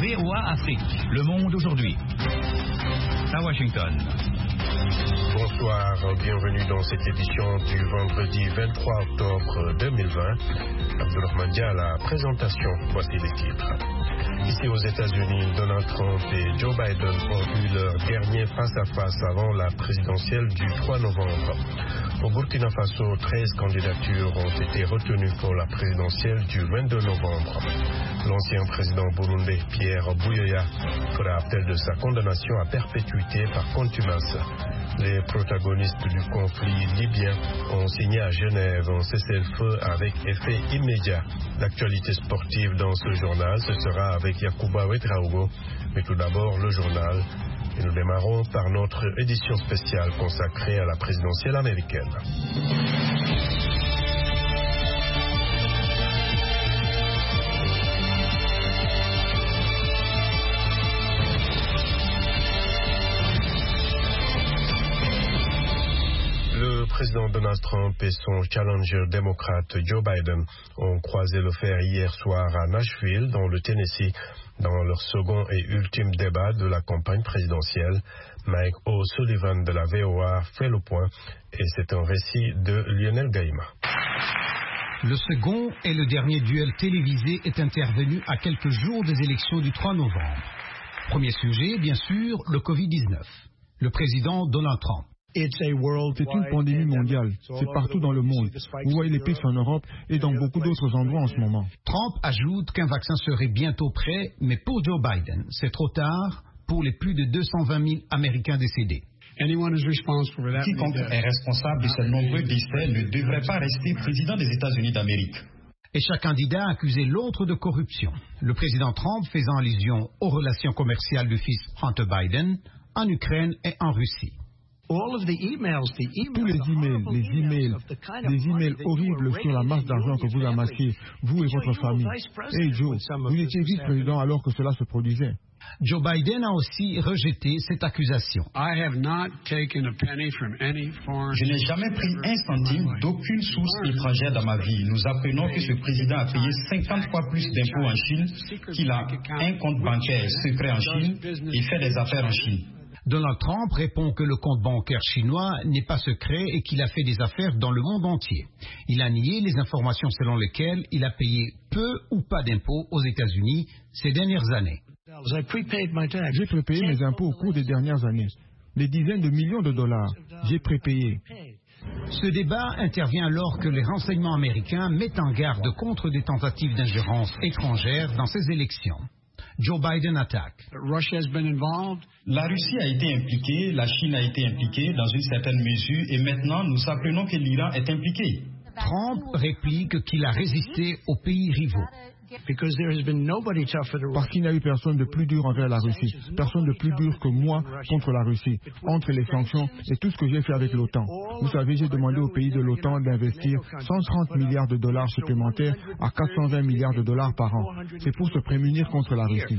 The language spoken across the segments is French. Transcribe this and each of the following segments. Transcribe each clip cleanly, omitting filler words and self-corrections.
VOA Afrique. Le monde aujourd'hui. À Washington. Bonsoir, bienvenue dans cette édition du vendredi 23 octobre 2020. Abdulrahman Dia à la présentation, voici les titres. Ici aux États-Unis, Donald Trump et Joe Biden ont eu leur dernier face-à-face avant la présidentielle du 3 novembre. Au Burkina Faso, 13 candidatures ont été retenues pour la présidentielle du 22 novembre. L'ancien président burundais Pierre Buyoya fera appel de sa condamnation à perpétuité par contumace. Les protagonistes du conflit libyen ont signé à Genève un cessez-le-feu avec effet immédiat. L'actualité sportive dans ce journal, ce sera avec Yacouba Ouedraogo. Mais tout d'abord, le journal. Et nous démarrons par notre édition spéciale consacrée à la présidentielle américaine. Le président Donald Trump et son challenger démocrate Joe Biden ont croisé le fer hier soir à Nashville, dans le Tennessee, dans leur second et ultime débat de la campagne présidentielle. Mike O'Sullivan de la VOA fait le point et c'est un récit de Lionel Gaïma. Le second et le dernier duel télévisé est intervenu à quelques jours des élections du 3 novembre. Premier sujet, bien sûr, le Covid-19. Le président Donald Trump. C'est une pandémie mondiale, c'est partout dans le monde. Vous voyez les pics en Europe et dans beaucoup d'autres endroits en ce moment. Trump ajoute qu'un vaccin serait bientôt prêt, mais pour Joe Biden, c'est trop tard pour les plus de 220 000 Américains décédés. Quiconque est responsable de ces nombreux décès ne devrait pas rester président des États-Unis d'Amérique. Et chaque candidat a accusé l'autre de corruption. Le président Trump faisant allusion aux relations commerciales du fils Hunter Biden en Ukraine et en Russie. Tous les emails horribles sur la masse d'argent que vous amassiez, vous et votre famille. Hey Joe, vous étiez vice-président alors que cela se produisait. Joe Biden a aussi rejeté cette accusation. Je n'ai jamais pris un centime d'aucune source étrangère dans ma vie. Nous apprenons que ce président a payé 50 fois plus d'impôts en Chine, qu'il a un compte bancaire secret en Chine et fait des affaires en Chine. Donald Trump répond que le compte bancaire chinois n'est pas secret et qu'il a fait des affaires dans le monde entier. Il a nié les informations selon lesquelles il a payé peu ou pas d'impôts aux États-Unis ces dernières années. J'ai prépayé mes impôts au cours des dernières années. Des dizaines de millions de dollars. J'ai prépayé. Ce débat intervient alors que les renseignements américains mettent en garde contre des tentatives d'ingérence étrangère dans ces élections. Joe Biden attaque. La Russie a été impliquée, la Chine a été impliquée dans une certaine mesure et maintenant nous apprenons que l'Iran est impliqué. Trump réplique qu'il a résisté aux pays rivaux. Parce qu'il n'y a eu personne de plus dur envers la Russie, personne de plus dur que moi contre la Russie, entre les sanctions et tout ce que j'ai fait avec l'OTAN. Vous savez, j'ai demandé aux pays de l'OTAN d'investir 130 milliards de dollars supplémentaires à 420 milliards de dollars par an. C'est pour se prémunir contre la Russie.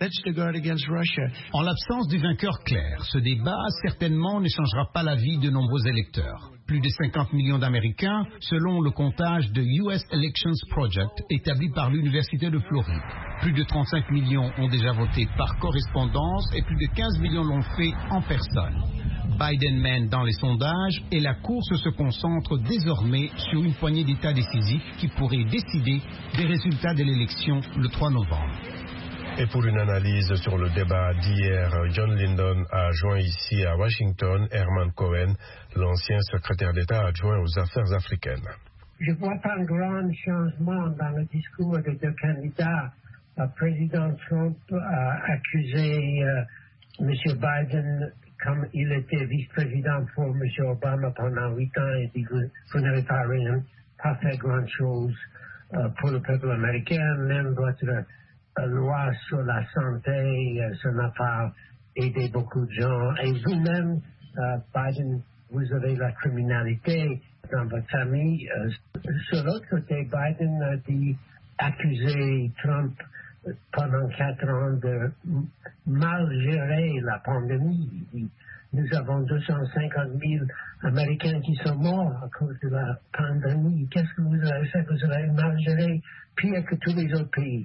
En l'absence du vainqueur clair, ce débat certainement ne changera pas la vie de nombreux électeurs. Plus de 50 millions d'Américains, selon le comptage de US Elections Project, établi par l'Université de Floride. Plus de 35 millions ont déjà voté par correspondance et plus de 15 millions l'ont fait en personne. Biden mène dans les sondages et la course se concentre désormais sur une poignée d'États décisifs qui pourraient décider des résultats de l'élection le 3 novembre. Et pour une analyse sur le débat d'hier, John Lindon a joint ici à Washington Herman Cohen, l'ancien secrétaire d'État adjoint aux affaires africaines. Je ne vois pas un grand changement dans le discours des deux candidats. Le président Trump a accusé M. Biden, comme il était vice-président pour M. Obama pendant 8 ans, et dit vous n'avez pas fait grand-chose pour le peuple américain, même votre loi sur la santé, ça n'a pas aidé beaucoup de gens. Et vous-même, Biden, vous avez la criminalité dans votre famille. Sur l'autre côté, Biden a accusé Trump pendant 4 ans de mal gérer la pandémie. Nous avons 250 000 Américains qui sont morts à cause de la pandémie. Qu'est-ce que vous avez fait? Vous avez mal géré, pire que tous les autres pays.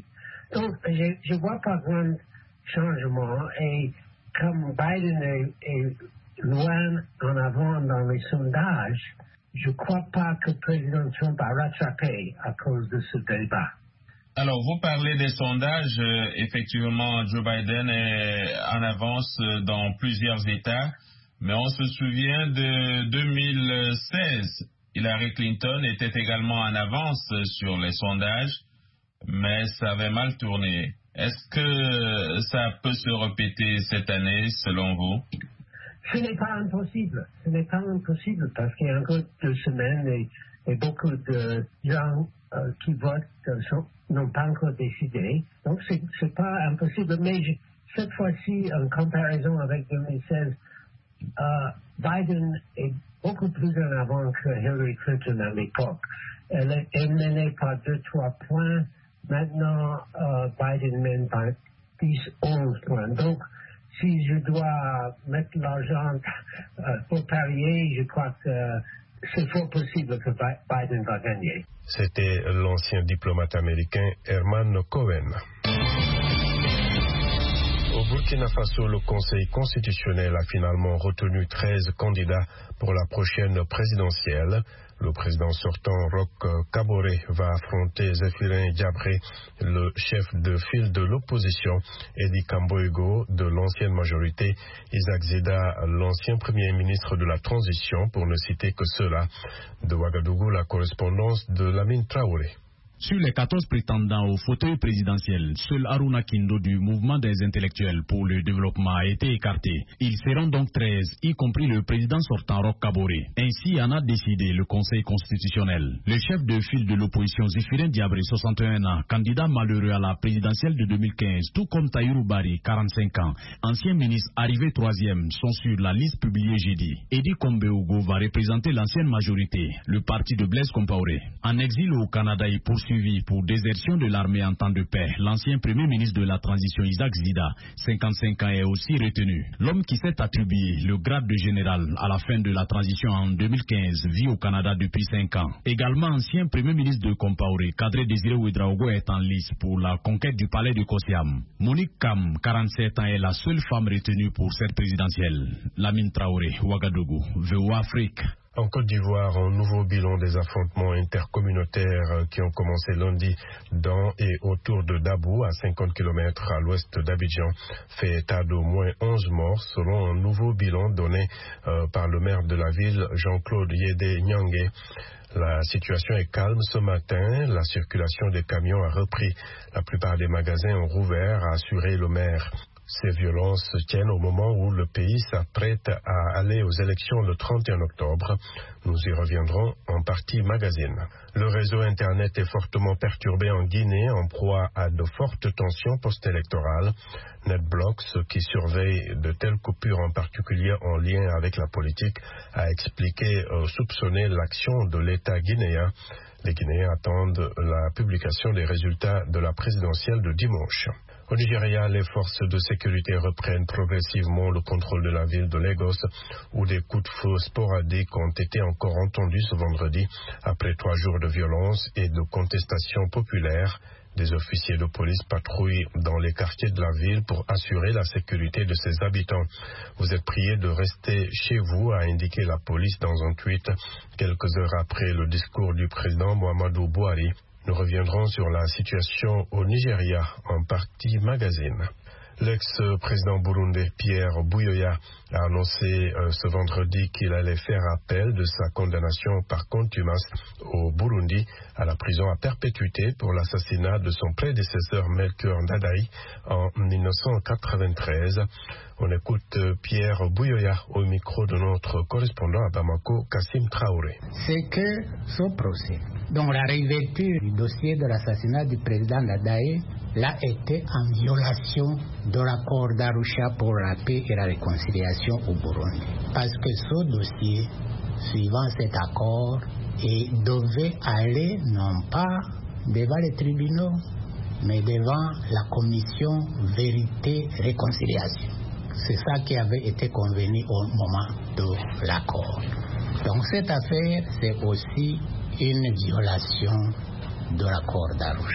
Donc, je ne vois pas grand changement. Et comme Biden est loin en avant dans les sondages, je ne crois pas que le président Trump a rattrapé à cause de ce débat. Alors, vous parlez des sondages. Effectivement, Joe Biden est en avance dans plusieurs États. Mais on se souvient de 2016. Hillary Clinton était également en avance sur les sondages, mais ça avait mal tourné. Est-ce que ça peut se répéter cette année, selon vous? Ce n'est pas impossible. Ce n'est pas impossible parce qu'il y a encore 2 semaines et beaucoup de gens qui votent n'ont pas encore décidé. Donc, c'est pas impossible. Mais cette fois-ci, en comparaison avec 2016, Biden est beaucoup plus en avant que Hillary Clinton à l'époque. Elle est menée par 2-3 points. Maintenant, Biden mène par 10-11 points. Donc, si je dois mettre l'argent pour parier, je crois que c'est fort possible que Biden va gagner. C'était l'ancien diplomate américain Herman Cohen. Au Burkina Faso, le Conseil constitutionnel a finalement retenu 13 candidats pour la prochaine présidentielle. Le président sortant, Roch Kaboré, va affronter Zéphirin Diabré, le chef de file de l'opposition, Edi Kamboego, de l'ancienne majorité, Isaac Zida, l'ancien premier ministre de la transition, pour ne citer que ceux-là. De Ouagadougou, la correspondance de Lamine Traoré. Sur les 14 prétendants au fauteuil présidentiel, seul Aruna Kindo du mouvement des intellectuels pour le développement a été écarté. Ils seront donc 13, y compris le président sortant Roch Kaboré. Ainsi en a décidé le Conseil constitutionnel. Le chef de file de l'opposition Zéphirin Diabré, 61 ans, candidat malheureux à la présidentielle de 2015, tout comme Tahirou Bari, 45 ans, ancien ministre arrivé 3e, sont sur la liste publiée jeudi. Edi Kamboego va représenter l'ancienne majorité, le parti de Blaise Compaoré. En exil au Canada, il poursuit pour désertion de l'armée en temps de paix. L'ancien premier ministre de la transition Isaac Zida, 55 ans, est aussi retenu. L'homme qui s'est attribué le grade de général à la fin de la transition en 2015 vit au Canada depuis 5 ans. Également ancien premier ministre de Compaoré, Kadri Désiré Ouedraogo, est en lice pour la conquête du palais de Kosiam. Monique Kam, 47 ans, est la seule femme retenue pour cette présidentielle. Lamine Traoré, Ouagadougou, VOA Afrique. En Côte d'Ivoire, un nouveau bilan des affrontements intercommunautaires qui ont commencé lundi dans et autour de Dabou, à 50 km à l'ouest d'Abidjan, fait état d'au moins 11 morts, selon un nouveau bilan donné par le maire de la ville, Jean-Claude Yédé Nyangé. La situation est calme ce matin, la circulation des camions a repris. La plupart des magasins ont rouvert, a assuré le maire. Ces violences se tiennent au moment où le pays s'apprête à aller aux élections le 31 octobre. Nous y reviendrons en partie magazine. Le réseau Internet est fortement perturbé en Guinée, en proie à de fortes tensions post-électorales. NetBlocks, qui surveille de telles coupures en particulier en lien avec la politique, a expliqué soupçonner l'action de l'État guinéen. Les Guinéens attendent la publication des résultats de la présidentielle de dimanche. Au Nigeria, les forces de sécurité reprennent progressivement le contrôle de la ville de Lagos, où des coups de feu sporadiques ont été encore entendus ce vendredi, après 3 jours de violence et de contestation populaire. Des officiers de police patrouillent dans les quartiers de la ville pour assurer la sécurité de ses habitants. Vous êtes priés de rester chez vous, a indiqué la police dans un tweet, quelques heures après le discours du président Muhammadu Buhari. Nous reviendrons sur la situation au Nigeria en partie magazine. L'ex-président burundais Pierre Buyoya a annoncé ce vendredi qu'il allait faire appel de sa condamnation par contumace au Burundi à la prison à perpétuité pour l'assassinat de son prédécesseur Melchior Ndadaye en 1993. On écoute Pierre Buyoya au micro de notre correspondant à Bamako, Kassim Traoré. C'est que ce procès, donc la réouverture du dossier de l'assassinat du président Ndadaye, l'a été en violation de l'accord d'Arusha pour la paix et la réconciliation au Burundi. Parce que ce dossier, suivant cet accord, devait aller non pas devant les tribunaux, mais devant la commission vérité-réconciliation. C'est ça qui avait été convenu au moment de l'accord. Donc cette affaire, c'est aussi une violation de l'accord d'Arusha.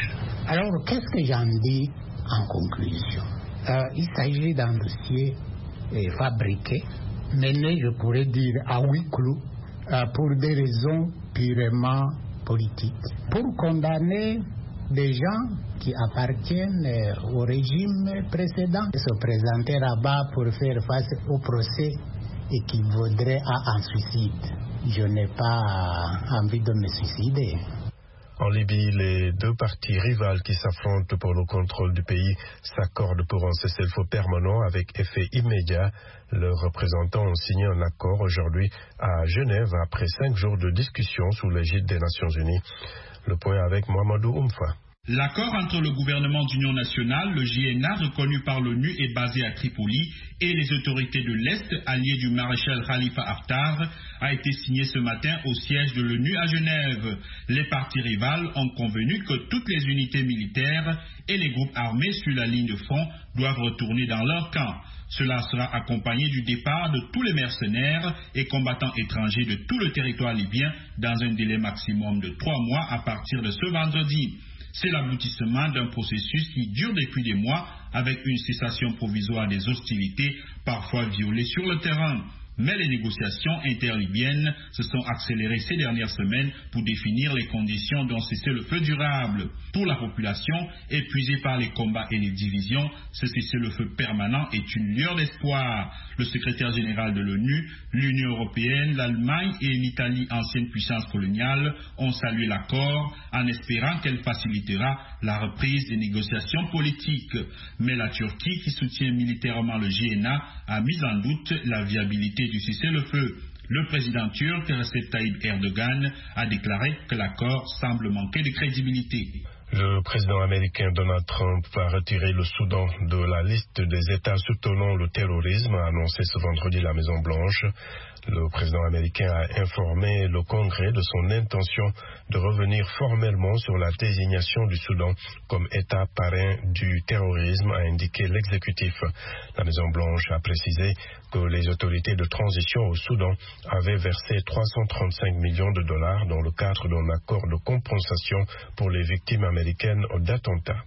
Alors, qu'est-ce que j'en dis en conclusion? Il s'agit d'un dossier fabriqué, mené, je pourrais dire, à huis clos, pour des raisons purement politiques, pour condamner des gens qui appartiennent au régime précédent, se présenter là-bas pour faire face au procès et qui voudraient un suicide. Je n'ai pas envie de me suicider. En Libye, les deux parties rivales qui s'affrontent pour le contrôle du pays s'accordent pour un cessez-le-feu permanent avec effet immédiat. Leurs représentants ont signé un accord aujourd'hui à Genève après 5 jours de discussion sous l'égide des Nations Unies. Le point avec Mohamedou Oumfa. L'accord entre le gouvernement d'union nationale, le JNA, reconnu par l'ONU, est basé à Tripoli, et les autorités de l'Est, alliées du maréchal Khalifa Haftar, a été signé ce matin au siège de l'ONU à Genève. Les parties rivales ont convenu que toutes les unités militaires et les groupes armés sur la ligne de front doivent retourner dans leur camp. Cela sera accompagné du départ de tous les mercenaires et combattants étrangers de tout le territoire libyen dans un délai maximum de 3 mois à partir de ce vendredi. C'est l'aboutissement d'un processus qui dure depuis des mois avec une cessation provisoire des hostilités, parfois violées sur le terrain. Mais les négociations interlibyennes se sont accélérées ces dernières semaines pour définir les conditions d'un cessez-le-feu durable. Pour la population, épuisée par les combats et les divisions, ce cessez-le-feu permanent est une lueur d'espoir. Le secrétaire général de l'ONU, l'Union européenne, l'Allemagne et l'Italie, ancienne puissance coloniale, ont salué l'accord en espérant qu'elle facilitera la reprise des négociations politiques. Mais la Turquie, qui soutient militairement le JNA, a mis en doute la viabilité du cessez-le-feu. Le président turc Recep Tayyip Erdogan a déclaré que l'accord semble manquer de crédibilité. Le président américain Donald Trump va retirer le Soudan de la liste des États soutenant le terrorisme, a annoncé ce vendredi la Maison-Blanche. Le président américain a informé le Congrès de son intention de revenir formellement sur la désignation du Soudan comme État parrain du terrorisme, a indiqué l'exécutif. La Maison-Blanche a précisé que les autorités de transition au Soudan avaient versé 335 millions de dollars dans le cadre d'un accord de compensation pour les victimes américaines d'attentats.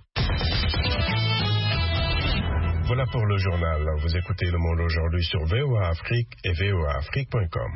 Voilà pour le journal. Vous écoutez Le Monde aujourd'hui sur VOA Afrique et voaafrique.com.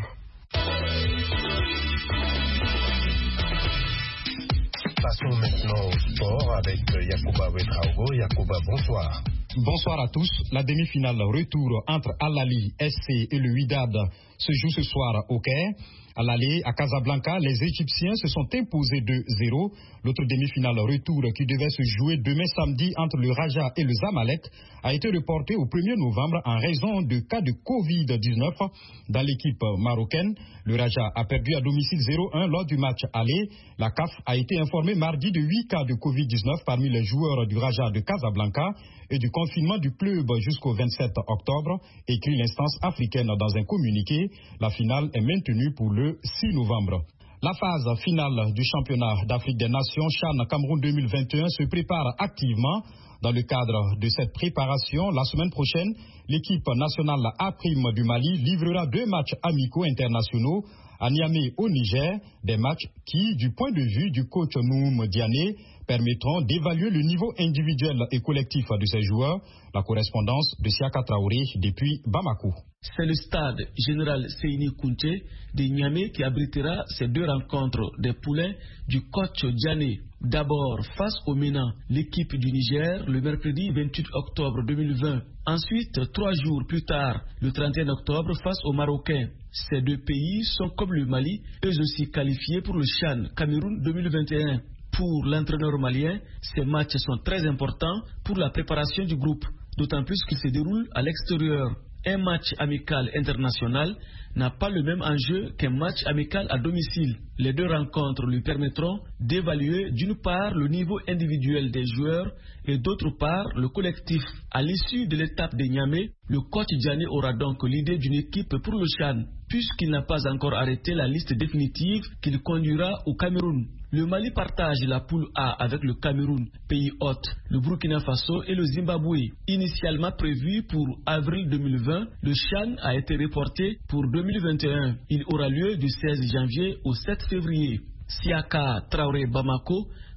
Passons maintenant au sport avec Yacouba Ouedraogo. Yacouba, bonsoir. Bonsoir à tous. La demi-finale retour entre Al-Ahly SC et le Wydad se joue ce soir au Caire. À l'aller, à Casablanca, les Égyptiens se sont imposés 2-0. L'autre demi-finale retour qui devait se jouer demain samedi entre le Raja et le Zamalek a été reportée au 1er novembre en raison de cas de Covid-19 dans l'équipe marocaine. Le Raja a perdu à domicile 0-1 lors du match aller. La CAF a été informée mardi de 8 cas de Covid-19 parmi les joueurs du Raja de Casablanca et du confinement du club jusqu'au 27 octobre, écrit l'instance africaine dans un communiqué. La finale est maintenue pour le 6 novembre. La phase finale du championnat d'Afrique des Nations CHAN Cameroun 2021 se prépare activement. Dans le cadre de cette préparation, la semaine prochaine, l'équipe nationale A' du Mali livrera 2 matchs amicaux internationaux à Niamey au Niger, des matchs qui, du point de vue du coach Noum Diané, permettront d'évaluer le niveau individuel et collectif de ces joueurs. La correspondance de Siaka Traoré depuis Bamako. C'est le stade général Seyni Kounté de Niamey qui abritera ces 2 rencontres des poulains du coach Diané. D'abord face au MENA, l'équipe du Niger, le mercredi 28 octobre 2020. Ensuite, 3 jours plus tard, le 31 octobre, face aux Marocains. Ces 2 pays sont, comme le Mali, eux aussi qualifiés pour le CHAN Cameroun 2021. Pour l'entraîneur malien, ces matchs sont très importants pour la préparation du groupe, d'autant plus qu'ils se déroulent à l'extérieur. Un match amical international n'a pas le même enjeu qu'un match amical à domicile. Les 2 rencontres lui permettront d'évaluer d'une part le niveau individuel des joueurs et d'autre part le collectif. À l'issue de l'étape de Niamey, le coach Diané aura donc l'idée d'une équipe pour le CHAN, puisqu'il n'a pas encore arrêté la liste définitive qu'il conduira au Cameroun. Le Mali partage la poule A avec le Cameroun, pays hôte, le Burkina Faso et le Zimbabwe. Initialement prévu pour avril 2020, le CHAN a été reporté pour 2021. Il aura lieu du 16 janvier au 7 février. Siaka Traoré Bamako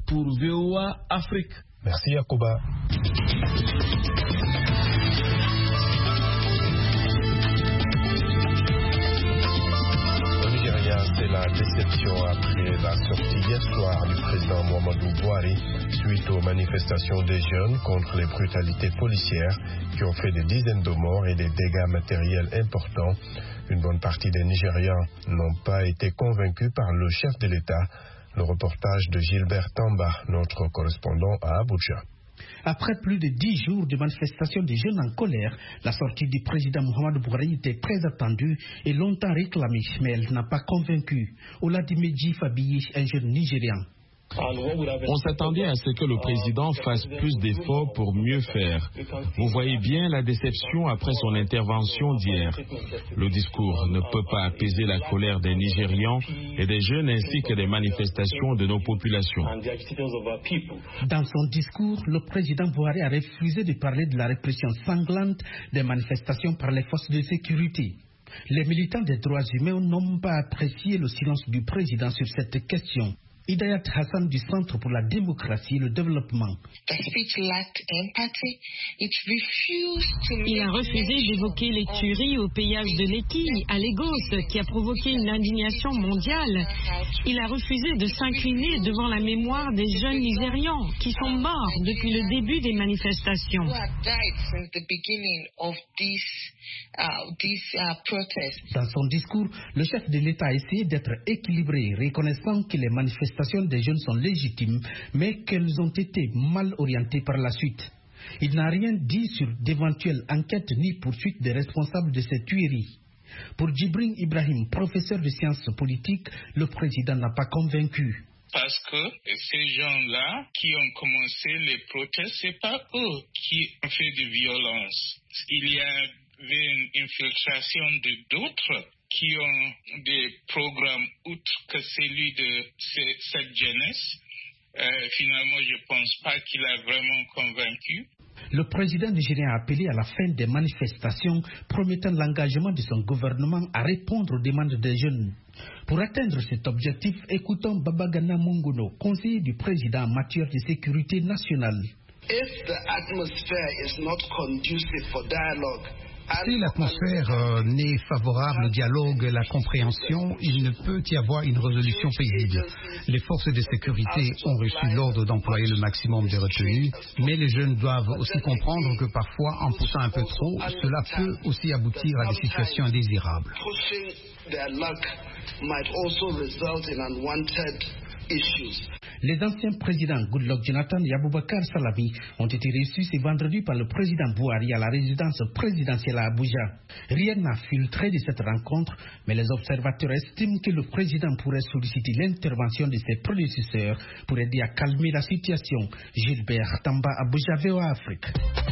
pour VOA Afrique. Merci Yacouba. C'est la déception après la sortie hier soir du président Muhammadu Buhari suite aux manifestations des jeunes contre les brutalités policières qui ont fait des dizaines de morts et des dégâts matériels importants. Une bonne partie des Nigérians n'ont pas été convaincus par le chef de l'État. Le reportage de Gilbert Tamba, notre correspondant à Abuja. Après plus de 10 jours de manifestations des jeunes en colère, la sortie du président Muhammadu Buhari était très attendue et longtemps réclamée, mais elle n'a pas convaincu. Oladimeji Fabiyi, un jeune Nigérian. On s'attendait à ce que le président fasse plus d'efforts pour mieux faire. Vous voyez bien la déception après son intervention d'hier. Le discours ne peut pas apaiser la colère des Nigérians et des jeunes ainsi que des manifestations de nos populations. Dans son discours, le président Buhari a refusé de parler de la répression sanglante des manifestations par les forces de sécurité. Les militants des droits humains n'ont pas apprécié le silence du président sur cette question. Hidayat Hassan du Centre pour la démocratie et le développement. Il a refusé d'évoquer les tueries au péage de Lekki, à Lagos, qui a provoqué une indignation mondiale. Il a refusé de s'incliner devant la mémoire des jeunes Nigérians qui sont morts depuis le début des manifestations. Dans son discours, le chef de l'État a essayé d'être équilibré, reconnaissant que les manifestations des jeunes sont légitimes, mais qu'elles ont été mal orientées par la suite. Il n'a rien dit sur d'éventuelles enquêtes ni poursuites des responsables de ces tueries. Pour Djibril Ibrahim, professeur de sciences politiques, le président n'a pas convaincu. Parce que ces gens-là qui ont commencé les protestes, c'est pas eux qui ont fait de violence. Il y avait une infiltration de d'autres qui ont des programmes outre que celui de cette jeunesse. Finalement, je ne pense pas qu'il a vraiment convaincu. Le président nigérien a appelé à la fin des manifestations, promettant l'engagement de son gouvernement à répondre aux demandes des jeunes. Pour atteindre cet objectif, écoutons Babagana Mungono, conseiller du président en matière de sécurité nationale. If the atmosphere is not conducive for dialogue, si l'atmosphère n'est favorable au dialogue et à la compréhension, il ne peut y avoir une résolution paisible. Les forces de sécurité ont reçu l'ordre d'employer le maximum de retenues, mais les jeunes doivent aussi comprendre que parfois, en poussant un peu trop, cela peut aussi aboutir à des situations indésirables. Les anciens présidents Goodluck Jonathan et Aboubakar Salami ont été reçus ce vendredi par le président Buhari à la résidence présidentielle à Abuja. Rien n'a filtré de cette rencontre, mais les observateurs estiment que le président pourrait solliciter l'intervention de ses prédécesseurs pour aider à calmer la situation. Gilbert Tamba, Abuja, VOA Afrique.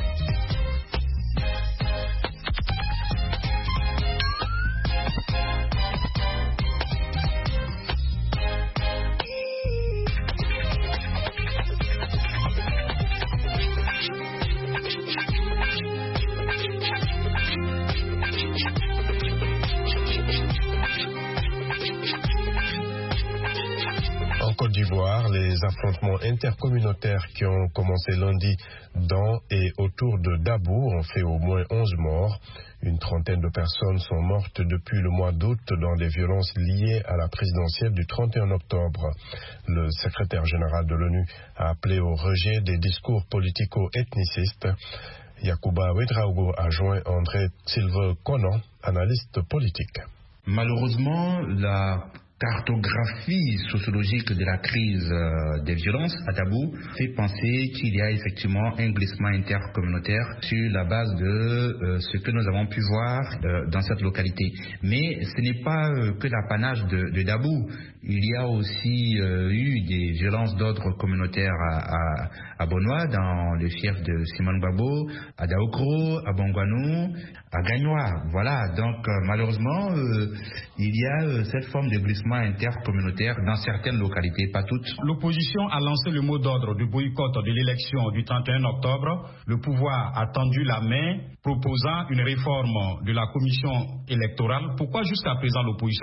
Côte d'Ivoire, les affrontements intercommunautaires qui ont commencé lundi dans et autour de Dabou ont fait au moins 11 morts. Une trentaine de personnes sont mortes depuis le mois d'août dans des violences liées à la présidentielle du 31 octobre. Le secrétaire général de l'ONU a appelé au rejet des discours politico-ethnicistes. Yacouba Ouedraogo a joint André Silva Conan, analyste politique. Malheureusement, la cartographie sociologique de la crise des violences à Dabou fait penser qu'il y a effectivement un glissement intercommunautaire sur la base de ce que nous avons pu voir dans cette localité. Mais ce n'est pas que l'apanage de Dabou. Il y a aussi eu des violences d'ordre communautaire à Bonois, dans le fief de Simon Gbagbo, à Daokro, à Bongwanou, à Gagnoa. Voilà, donc malheureusement, il y a cette forme de glissement intercommunautaire dans certaines localités, pas toutes. L'opposition a lancé le mot d'ordre du boycott de l'élection du 31 octobre. Le pouvoir a tendu la main, proposant une réforme de la commission électorale. Pourquoi jusqu'à présent l'opposition refuse ?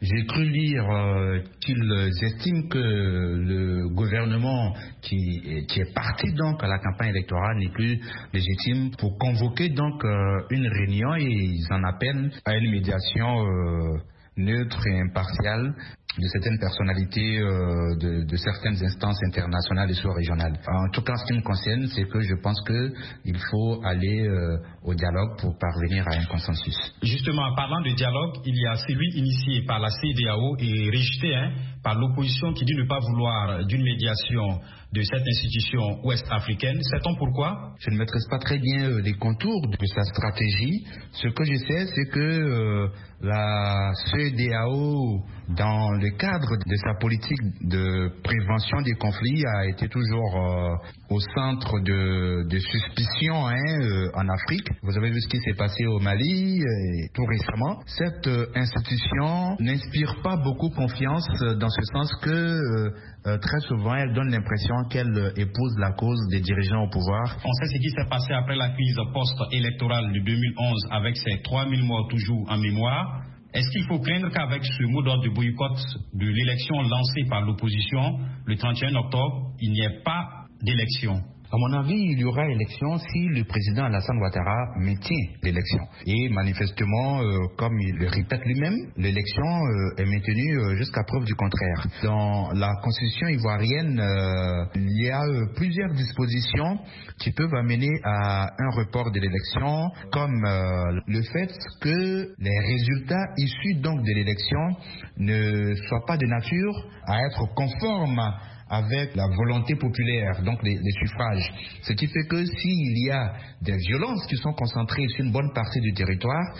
J'ai cru lire qu'ils estiment que le gouvernement qui est parti donc à la campagne électorale n'est plus légitime pour convoquer donc une réunion, et ils en appellent à une médiation neutre et impartiale de certaines personnalités de certaines instances internationales et sous-régionales. En tout cas, ce qui me concerne, c'est que je pense qu'il faut aller au dialogue pour parvenir à un consensus. Justement, en parlant de dialogue, il y a celui initié par la CEDEAO et rejeté par l'opposition qui dit ne pas vouloir d'une médiation de cette institution ouest-africaine. Sait-on pourquoi? Je ne maîtrise pas très bien les contours de sa stratégie. Ce que je sais, c'est que la CEDEAO, dans le cadre de sa politique de prévention des conflits, a été toujours au centre de suspicion en Afrique. Vous avez vu ce qui s'est passé au Mali tout récemment. Cette institution n'inspire pas beaucoup confiance, dans ce sens que très souvent elle donne l'impression qu'elle épouse la cause des dirigeants au pouvoir. On sait ce qui s'est passé après la crise post-électorale de 2011 avec ses 3000 morts toujours en mémoire. Est-ce qu'il faut craindre qu'avec ce mot d'ordre de boycott de l'élection lancée par l'opposition le 31 octobre, il n'y ait pas d'élection? À mon avis, il y aura élection si le président Alassane Ouattara maintient l'élection. Et manifestement, comme il le répète lui-même, l'élection est maintenue jusqu'à preuve du contraire. Dans la constitution ivoirienne, il y a plusieurs dispositions qui peuvent amener à un report de l'élection, comme le fait que les résultats issus donc de l'élection ne soient pas de nature à être conformes avec la volonté populaire, donc les suffrages. Ce qui fait que s'il y a des violences qui sont concentrées sur une bonne partie du territoire,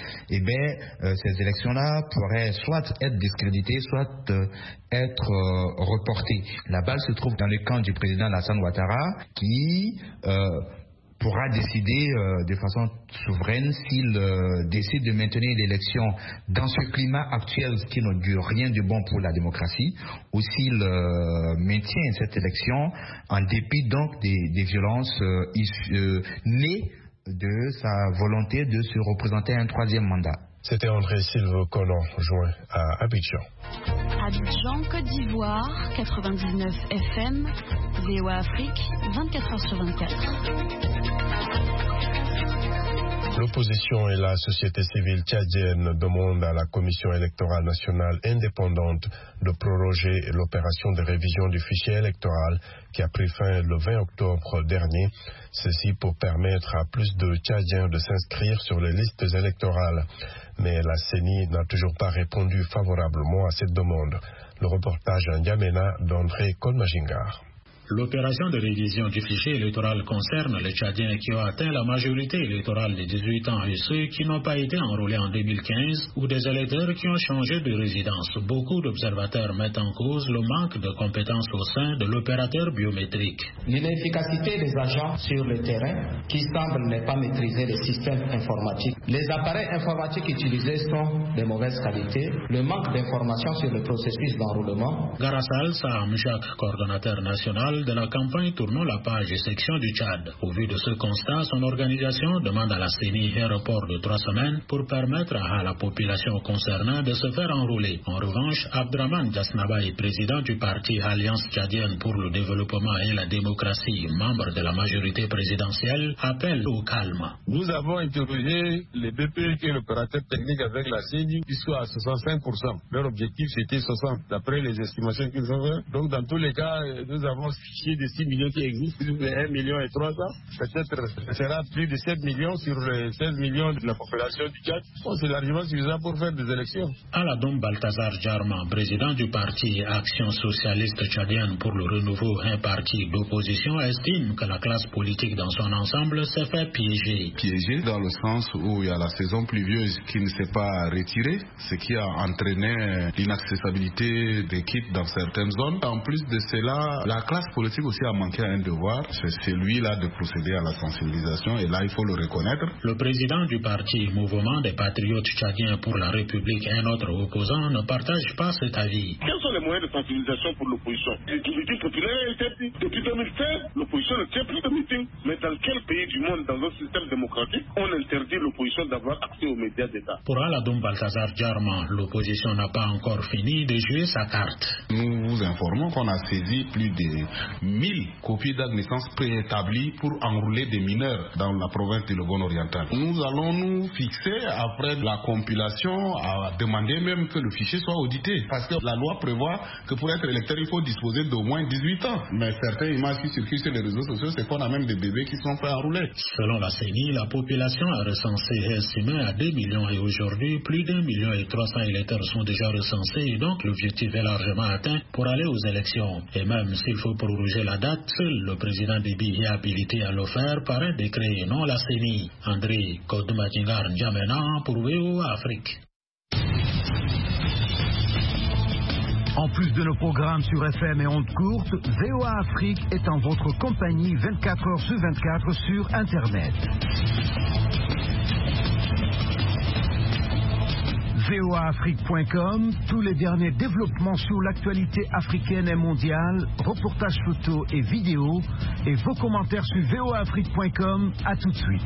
ces élections-là pourraient soit être discréditées, soit être reportées. La balle se trouve dans le camp du président Alassane Ouattara, qui pourra décider de façon souveraine s'il décide de maintenir l'élection dans ce climat actuel qui n'augure rien de bon pour la démocratie, ou s'il maintient cette élection en dépit donc des violences nées de sa volonté de se représenter un troisième mandat. C'était André Silve Collin, joint à Abidjan. Abidjan, Côte d'Ivoire, 99 FM, VOA Afrique, 24h/24. L'opposition et la société civile tchadienne demandent à la Commission électorale nationale indépendante de proroger l'opération de révision du fichier électoral qui a pris fin le 20 octobre dernier. Ceci pour permettre à plus de Tchadiens de s'inscrire sur les listes électorales. Mais la CENI n'a toujours pas répondu favorablement à cette demande. Le reportage en N'Djamena d'André Kolmajingar. L'opération de révision du fichier électoral concerne les Tchadiens qui ont atteint la majorité électorale de 18 ans et ceux qui n'ont pas été enrôlés en 2015 ou des électeurs qui ont changé de résidence. Beaucoup d'observateurs mettent en cause le manque de compétences au sein de l'opérateur biométrique. L'inefficacité des agents sur le terrain qui semblent ne pas maîtriser les systèmes informatiques. Les appareils informatiques utilisés sont de mauvaise qualité. Le manque d'informations sur le processus d'enrôlement. Garassal Sam Jacques, coordonnateur national de la campagne Tournons la page section du Tchad. Au vu de ce constat, son organisation demande à la CENI un report de 3 semaines pour permettre à la population concernée de se faire enrôler. En revanche, Abdraman Diasnabaye, président du parti Alliance tchadienne pour le développement et la démocratie, membre de la majorité présidentielle, appelle au calme. Nous avons interrogé les BP qui est l'opérateur technique avec la CENI, qui soit à 65%. Leur objectif c'était 60%, d'après les estimations qu'ils ont fait. Donc dans tous les cas, nous avons fichier de 6 millions qui existent, 1,3 million, peut-être ce sera plus de 7 millions sur les 16 millions de la population du Tchad. Bon, c'est largement suffisant pour faire des élections. Aladoum Balthazar Djarma, président du parti Action Socialiste Tchadienne pour le Renouveau, un parti d'opposition, estime que la classe politique dans son ensemble s'est fait piéger. Piégé dans le sens où il y a la saison pluvieuse qui ne s'est pas retirée, ce qui a entraîné l'inaccessibilité d'équipes dans certaines zones. En plus de cela, la classe politique aussi a manqué à un devoir, c'est celui-là de procéder à la sensibilisation, et là il faut le reconnaître. Le président du parti Mouvement des Patriotes Tchadiens pour la République, un autre opposant, ne partage pas cet avis. Quels sont les moyens de sensibilisation pour l'opposition? Les meetings populaires interdits. Depuis 2016, l'opposition ne tient plus de meetings. Mais dans quel pays du monde, dans un système démocratique, on interdit l'opposition conditions d'avoir accès aux médias d'État. Pour Aladoum Balthazar Djarma, l'opposition n'a pas encore fini de jouer sa carte. Nous vous informons qu'on a saisi plus de 1000 copies d'actes de naissance préétablies pour enrôler des mineurs dans la province de Logone oriental. Nous allons nous fixer, après la compilation, à demander même que le fichier soit audité. Parce que la loi prévoit que pour être électeur, il faut disposer d'au moins 18 ans. Mais certaines images qui circulent sur les réseaux sociaux, c'est qu'on a même des bébés qui sont faits enrouler. Selon la CENI, la population a recensé et estimé à 2 millions et aujourd'hui, plus d'1,3 million électeurs sont déjà recensés et donc l'objectif est largement atteint pour aller aux élections. Et même s'il faut proroger la date, seul le président Déby est habilité à le faire par un décret et non la CENI. André Kodoumadjingar N'Djamena pour VOA Afrique. En plus de nos programmes sur FM et ondes courtes, VOA Afrique est en votre compagnie 24 heures sur 24 sur Internet. voaafrique.com, tous les derniers développements sur l'actualité africaine et mondiale, reportages photos et vidéos, et vos commentaires sur voaafrique.com. À tout de suite.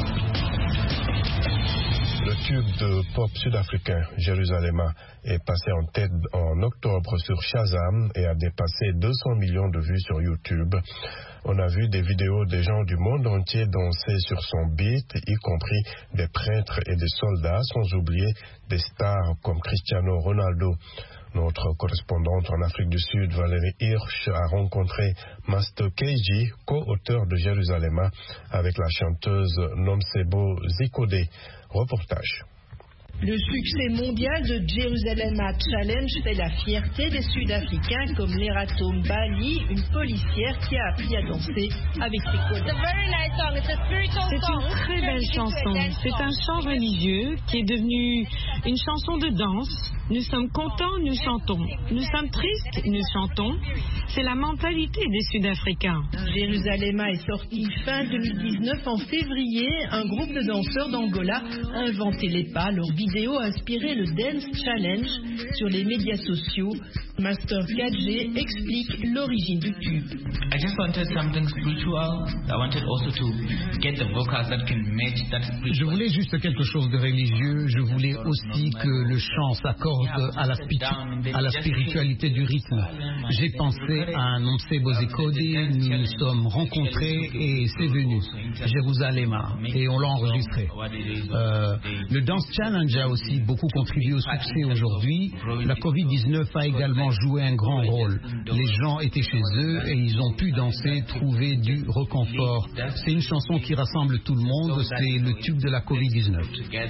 Le tube de pop sud-africain Jérusalema est passé en tête en octobre sur Shazam et a dépassé 200 millions de vues sur YouTube. On a vu des vidéos des gens du monde entier danser sur son beat, y compris des prêtres et des soldats, sans oublier des stars comme Cristiano Ronaldo. Notre correspondante en Afrique du Sud, Valérie Hirsch, a rencontré Master KG, co-auteur de Jérusalema, avec la chanteuse Nomsebo Zikode. Reportage. Le succès mondial de Jérusalema Challenge fait la fierté des Sud-Africains comme Lerato Mbali, une policière qui a appris à danser avec ses collègues. C'est une très belle chanson. C'est un chant religieux qui est devenu une chanson de danse. Nous sommes contents, nous chantons. Nous sommes tristes, nous chantons. C'est la mentalité des Sud-Africains. Jérusalema est sorti fin 2019. En février, un groupe de danseurs d'Angola a inventé les pas. Leur vidéo a inspiré le Dance Challenge sur les médias sociaux. Master KG explique l'origine du tube. I just wanted something spiritual. I wanted also to get the vocals that can match that spiritual. Je voulais juste quelque chose de religieux. Je voulais aussi que le chant s'accorde à la spiritualité du rythme. J'ai pensé à un Nomsebo Zikode, nous nous sommes rencontrés et c'est venu. Jérusalema, et on l'a enregistré. Le Dance Challenge a aussi beaucoup contribué au succès aujourd'hui. La Covid-19 a également joué un grand rôle. Les gens étaient chez eux et ils ont pu danser, trouver du réconfort. C'est une chanson qui rassemble tout le monde, c'est le tube de la Covid-19.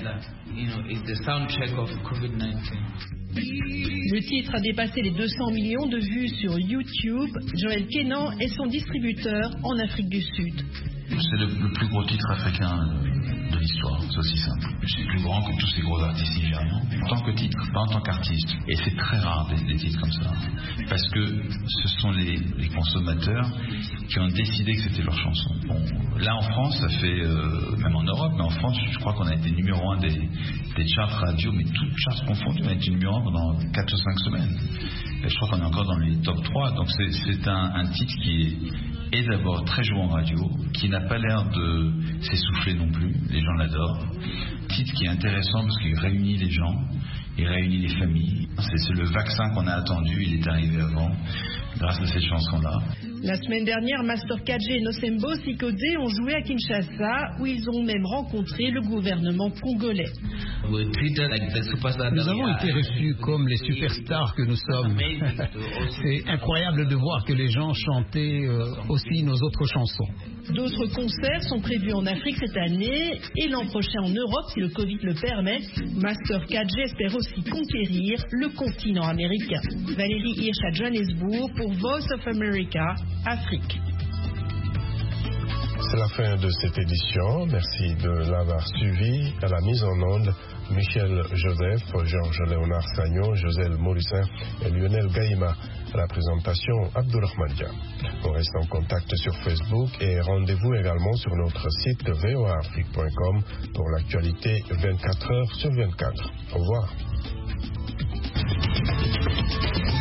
Le titre a dépassé les 200 millions de vues sur YouTube. Joël Kenan est son distributeur en Afrique du Sud. C'est le plus gros titre africain de l'histoire, c'est aussi simple. C'est plus grand que tous ces gros artistes nigérians, en tant que titre, pas en tant qu'artiste. Et c'est très rare des titres comme ça, parce que ce sont les consommateurs qui ont décidé que c'était leur chanson. Bon, là en France, ça fait, même en Europe, mais en France, je crois qu'on a été numéro 1 des charts radio, mais toutes charts confondues, on a été numéro 1 pendant 4 ou 5 semaines. Et je crois qu'on est encore dans les top 3, donc c'est un titre qui est d'abord très joué en radio, qui n'a pas l'air de s'essouffler non plus, les gens l'adorent. Titre qui est intéressant parce qu'il réunit les gens, il réunit les familles. C'est le vaccin qu'on a attendu, il est arrivé avant, grâce à cette chanson-là. La semaine dernière, Master KG et Nomsebo Zikode ont joué à Kinshasa, où ils ont même rencontré le gouvernement congolais. Nous avons été reçus comme les superstars que nous sommes. C'est incroyable de voir que les gens chantaient aussi nos autres chansons. D'autres concerts sont prévus en Afrique cette année et l'an prochain en Europe, si le Covid le permet. Master KG espère aussi conquérir le continent américain. Valérie Hirsch à Johannesburg pour Voice of America, Afrique. C'est la fin de cette édition. Merci de l'avoir suivi. À la mise en onde, Michel Joseph, Georges-Léonard Sagnon, Joselle Morissin et Lionel Gaïma. À la présentation, Abdourahmane Dia. On reste en contact sur Facebook et rendez-vous également sur notre site voaafrique.com pour l'actualité 24 heures sur 24. Au revoir.